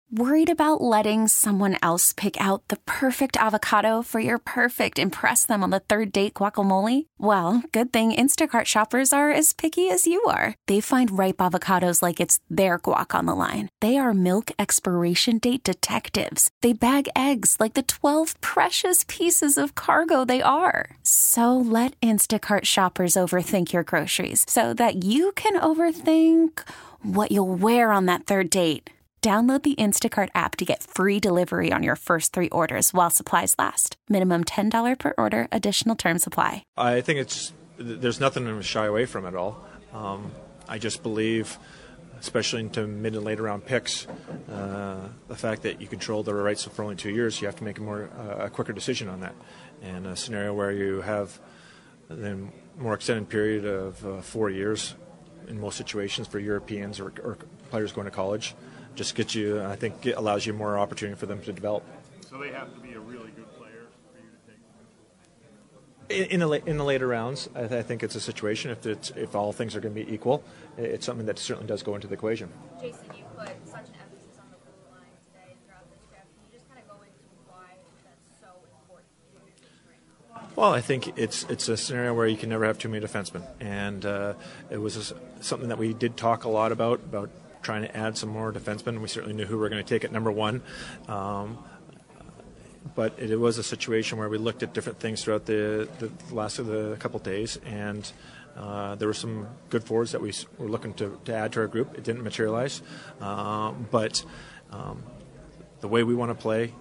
Worried about letting someone else pick out the perfect avocado for your perfect impress them on the third date guacamole? Well, good thing Instacart shoppers are as picky as you are. They find ripe avocados like it's their guac on the line. They are milk expiration date detectives. They bag eggs like the 12 precious pieces of cargo they are. So let Instacart shoppers overthink your groceries so that you can overthink what you'll wear on that third date. Download the Instacart app to get free delivery on your first 3 orders while supplies last. Minimum $10 per order. Additional terms apply. I think there's nothing to shy away from at all. I just believe, especially into mid and later round picks, the fact that you control the rights for only 2 years, you have to make a quicker decision on that. And a scenario where you have a more extended period of 4 years in most situations for Europeans or players going to college, just gets you, I think, it allows you more opportunity for them to develop. So they have to be a really good player for you to take them? In the later rounds, I think it's a situation, if all things are going to be equal, it's something that certainly does go into the equation. Jason, you put such an emphasis on the blue line today and throughout this draft. Can you just kind of go into why that's so important to you? Well, I think it's a scenario where you can never have too many defensemen. And it was something that we did talk a lot about trying to add some more defensemen. We certainly knew who we were going to take at number 1. But it was a situation where we looked at different things throughout the last of the couple of days, and there were some good forwards that we were looking to add to our group. It didn't materialize. But the way we want to play,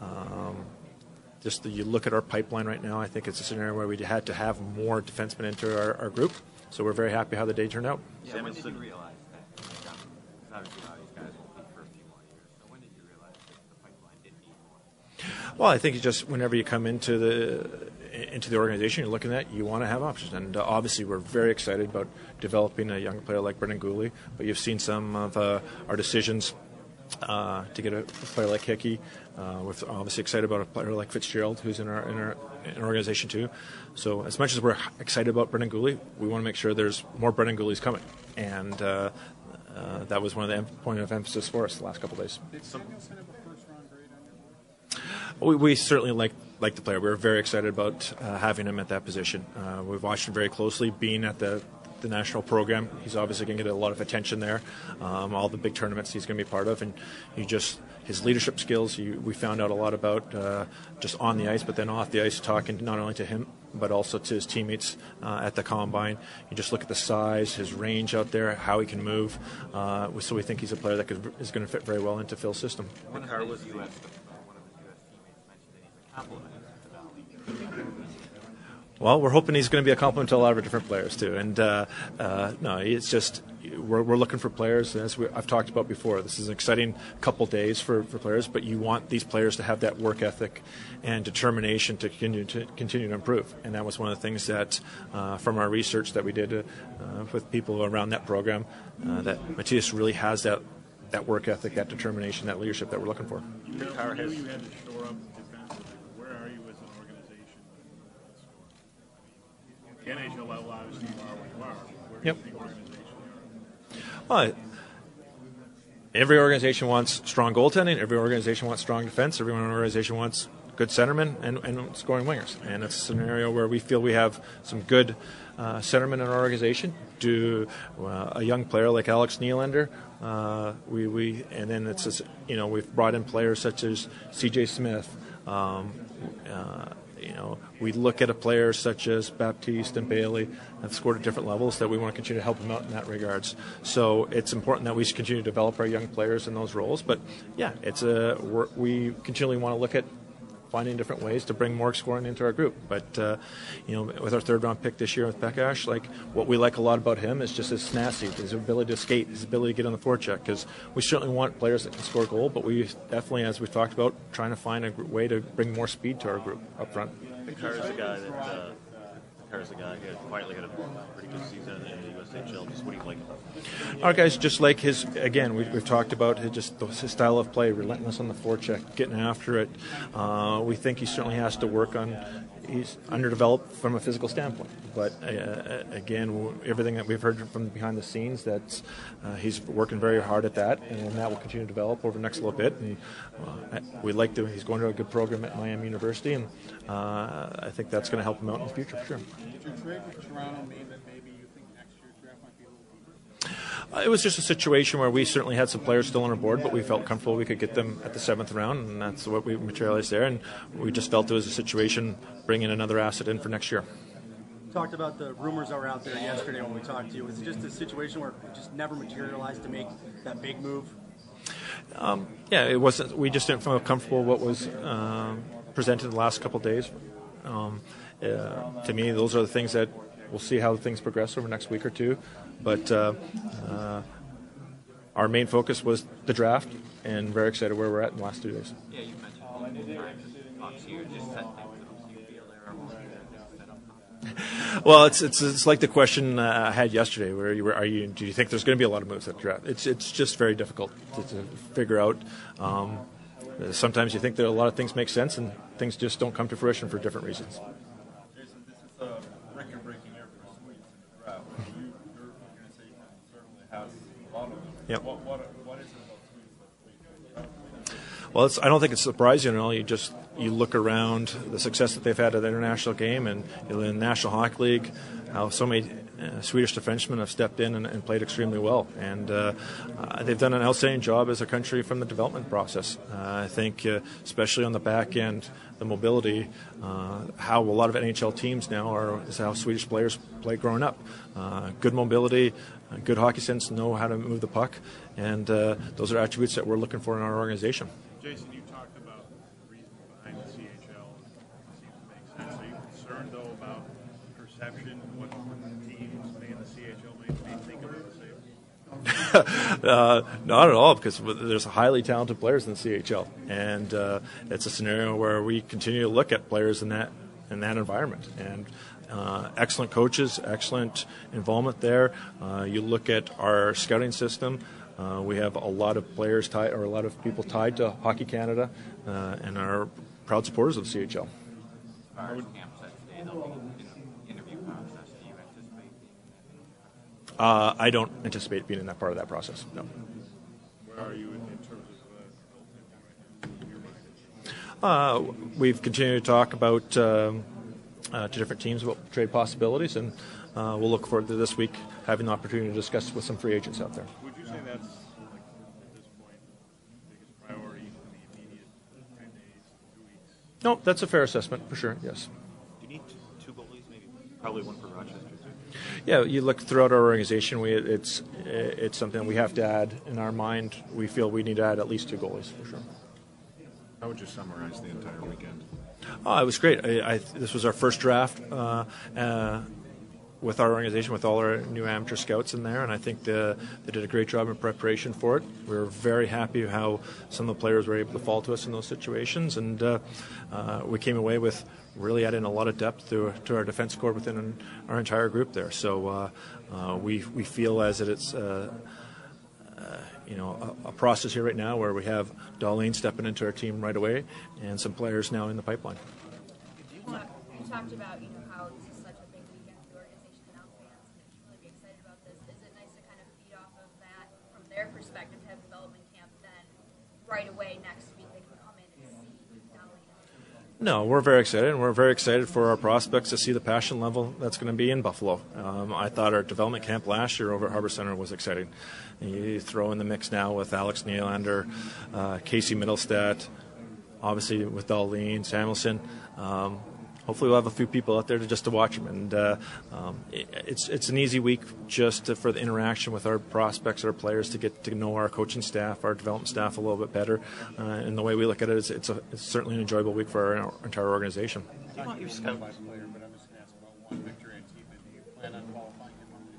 you look at our pipeline right now, I think it's a scenario where we had to have more defensemen into our group. So we're very happy how the day turned out. Yeah, when did you realize that? Obviously, these guys will be for a few more years. So when did you realize that the pipeline did need more? Well, I think whenever you come into the organization, you're looking at, you want to have options. And obviously, we're very excited about developing a young player like Brendan Gooley. But you've seen some of our decisions to get a player like Hickey. We're obviously excited about a player like Fitzgerald, who's in our organization too. So as much as we're excited about Brendan Gooley, we want to make sure there's more Brendan Gooleys coming. And that was one of the point of emphasis for us the last couple of days. Did Samuelson have a first-round grade on him? We certainly like the player. We were very excited about having him at that position. We've watched him very closely, being at the national program. He's obviously going to get a lot of attention there. All the big tournaments he's going to be part of, and his leadership skills. We found out a lot about just on the ice, but then off the ice, talking not only to him but also to his teammates at the combine. You just look at the size, his range out there, how he can move. So we think he's a player that is going to fit very well into Phil's system. One of his U.S. teammates mentioned that he's a compliment to Val. Well, we're hoping he's going to be a compliment to a lot of our different players too. And no, it's just we're looking for players. As I've talked about before, this is an exciting couple days for players, but you want these players to have that work ethic and determination to continue to improve. And that was one of the things that from our research that we did with people around that program, that Matthias really has that work ethic, that determination, that leadership that we're looking for. You knew you had to shore up defensively. Where are you as an organization? The NHL level, obviously, you are what you are. Where do you think organization you are? Well, every organization wants strong goaltending. Every organization wants strong defense. Every organization wants good centermen and scoring wingers. And it's a scenario where we feel we have some good centermen in our organization. A young player like Alex Nylander, and then it's just, we've brought in players such as C.J. Smith. We look at a player such as Baptiste and Bailey have scored at different levels that we want to continue to help them out in that regards. So it's important that we continue to develop our young players in those roles. But yeah, we continually want to look at finding different ways to bring more scoring into our group. But with our third-round pick this year with Bekash, what we like a lot about him is just his tenacity, his ability to skate, his ability to get on the forecheck. Because we certainly want players that can score a goal, but we definitely, as we've talked about, trying to find a way to bring more speed to our group up front. Carr is a guy that Karasiga here quietly had a pretty good season in the USHL. Just what do you like about him? Our guys just like his, again, we've talked about his style of play, relentless on the forecheck, getting after it. We think he certainly has to work on, he's underdeveloped from a physical standpoint. But again, everything that we've heard from behind the scenes, that he's working very hard at that, and that will continue to develop over the next little bit. And he's going to a good program at Miami University, and I think that's going to help him out in the future for sure. Did your trade with Toronto mean that maybe you think next year's draft might be a little deeper? It was just a situation where we certainly had some players still on our board, but we felt comfortable we could get them at the 7th round, and that's what we materialized there. And we just felt it was a situation bringing another asset in for next year. Talked about the rumors that were out there yesterday when we talked to you. Was it just a situation where it just never materialized to make that big move? Yeah, it wasn't. We just didn't feel comfortable what was presented the last couple of days. To me, those are the things that we'll see how things progress over the next week or two. But our main focus was the draft, and very excited where we're at in the last 2 days. Yeah, you mentioned multiple times talks here, just set things. Do you feel there are more set up? Well, it's like the question I had yesterday, where do you think there's going to be a lot of moves at the draft? It's just very difficult to figure out. Sometimes you think that a lot of things make sense, and things just don't come to fruition for different reasons. Jason, this is a record-breaking year for Swedes in the draft. Your organization certainly has a lot of them. Yep. What is it about Swedes that we can? Well, I don't think it's surprising at all. You look around the success that they've had at the international game, and in the National Hockey League, how so many Swedish defensemen have stepped in and played extremely well. And they've done an outstanding job as a country from the development process. I think, especially on the back end, the mobility, how a lot of NHL teams now is how Swedish players play growing up. Good mobility, good hockey sense, know how to move the puck, and those are attributes that we're looking for in our organization. Jason, you talked about the reasons behind the CHL. It seems to make sense. Are you concerned, though, about perception, what teams in the CHL may think about the same? Not at all, because there's highly talented players in the CHL, and it's a scenario where we continue to look at players in that environment. And excellent coaches, excellent involvement there. You look at our scouting system. We have a lot of players tied, or a lot of people tied to Hockey Canada, and are proud supporters of CHL. As far as camp set today, there'll be an interview process. Do you anticipate being in that? I don't anticipate being in that part of that process, no. Where are you in terms of goaltending right now in your mind? We've continued to talk about to different teams about trade possibilities, and we'll look forward to this week having the opportunity to discuss with some free agents out there. Would you say that's, at this point, the biggest priority for the immediate 10 days, 2 weeks? No, that's a fair assessment, for sure, yes. Do you need two goalies, maybe? Probably one for Rochester, too. Yeah, you look throughout our organization, it's something we have to add in our mind. We feel we need to add at least 2 goalies, for sure. How would you summarize the entire weekend? Oh, it was great. This was our first draft with our organization, with all our new amateur scouts in there, and I think they did a great job in preparation for it. We were very happy how some of the players were able to fall to us in those situations, and we came away with really adding a lot of depth to our defense core within our entire group there. So we feel as that it's a process here right now where we have Darlene stepping into our team right away, and some players now in the pipeline. You talked about how this is such a big weekend for the organization and now fans can really be excited about this. Is it nice to kind of feed off of that from their perspective, have development camp, then right away next week they can come in and see Darlene? No, we're very excited, and we're very excited for our prospects to see the passion level that's going to be in Buffalo. I thought our development camp last year over at Harbor Center was exciting. And you throw in the mix now with Alex Nylander, Casey Middlestat, obviously with Darlene, Samuelson. Hopefully we'll have a few people out there to watch them. And it's an easy week just for the interaction with our prospects, our players, to get to know our coaching staff, our development staff a little bit better. And the way we look at it, it's certainly an enjoyable week for our entire organization. You want your scout by player, but I'm just going to ask about one Victor Antifa. Do you plan on qualifying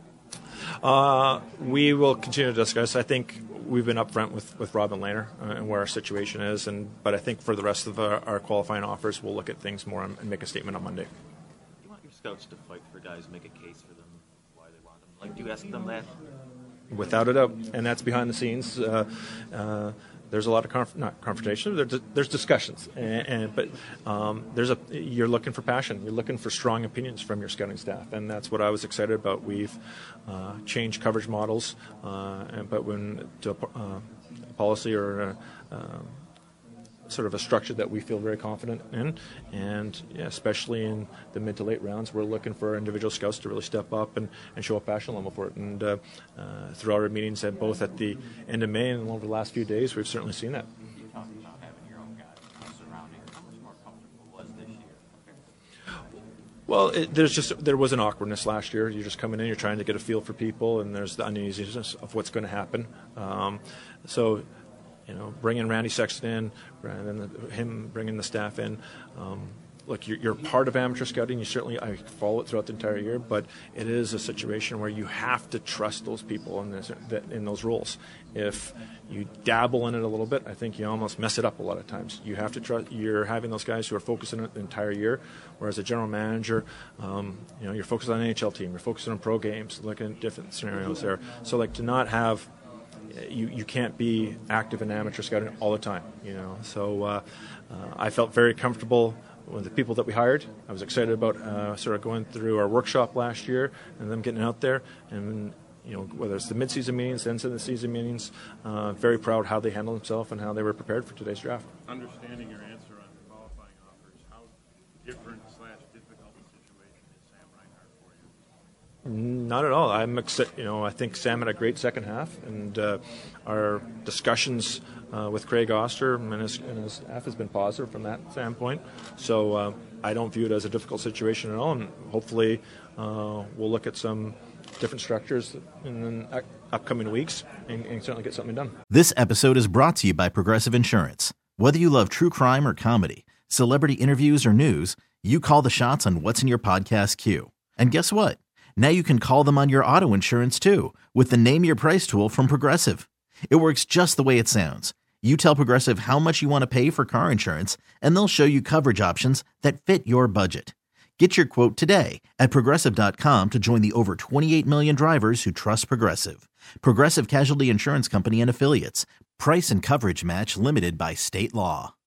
him? We will continue to discuss. I think we've been upfront with Robin Lehner and where our situation is, but I think for the rest of our qualifying offers, we'll look at things more and make a statement on Monday. Do you want your scouts to fight for guys, make a case for them, why they want them? Like, do you ask them that? Without a doubt, and that's behind the scenes. There's a lot of not confrontation. There's discussions, but you're looking for passion. You're looking for strong opinions from your scouting staff, and that's what I was excited about. We've changed coverage models, but when to a policy or sort of a structure that we feel very confident in, and especially in the mid to late rounds, we're looking for individual scouts to really step up and show a passion level for it. And throughout our meetings, and both at the end of May and over the last few days, we've certainly seen that. You talked about having your own guys surrounding. How much more comfortable was this year? Well, there was an awkwardness last year. You're just coming in, you're trying to get a feel for people, and there's the uneasiness of what's going to happen. Bringing Randy Sexton in, and then him bringing the staff in. Look, you're part of amateur scouting. I follow it throughout the entire year, but it is a situation where you have to trust those people in those roles. If you dabble in it a little bit, I think you almost mess it up a lot of times. You have to trust. You're having those guys who are focused on it the entire year, whereas a general manager, you're focused on an NHL team, you're focused on pro games, looking at different scenarios there. So, to not have. You can't be active in amateur scouting all the time, So I felt very comfortable with the people that we hired. I was excited about sort of going through our workshop last year and them getting out there. And, whether it's the mid-season meetings, the end-of-the-season meetings, very proud how they handled themselves and how they were prepared for today's draft. Understanding your answer on the qualifying offers, how different / difficult a situation is Sam Reinhart for you? Not at all. I'm excited. I think Sam had a great second half, and our discussions with Craig Oster and his staff has been positive from that standpoint. So I don't view it as a difficult situation at all, and hopefully we'll look at some different structures in the upcoming weeks and certainly get something done. This episode is brought to you by Progressive Insurance. Whether you love true crime or comedy, celebrity interviews or news, you call the shots on what's in your podcast queue. And guess what? Now you can call them on your auto insurance too with the Name Your Price tool from Progressive. It works just the way it sounds. You tell Progressive how much you want to pay for car insurance, and they'll show you coverage options that fit your budget. Get your quote today at Progressive.com to join the over 28 million drivers who trust Progressive. Progressive Casualty Insurance Company and Affiliates. Price and coverage match limited by state law.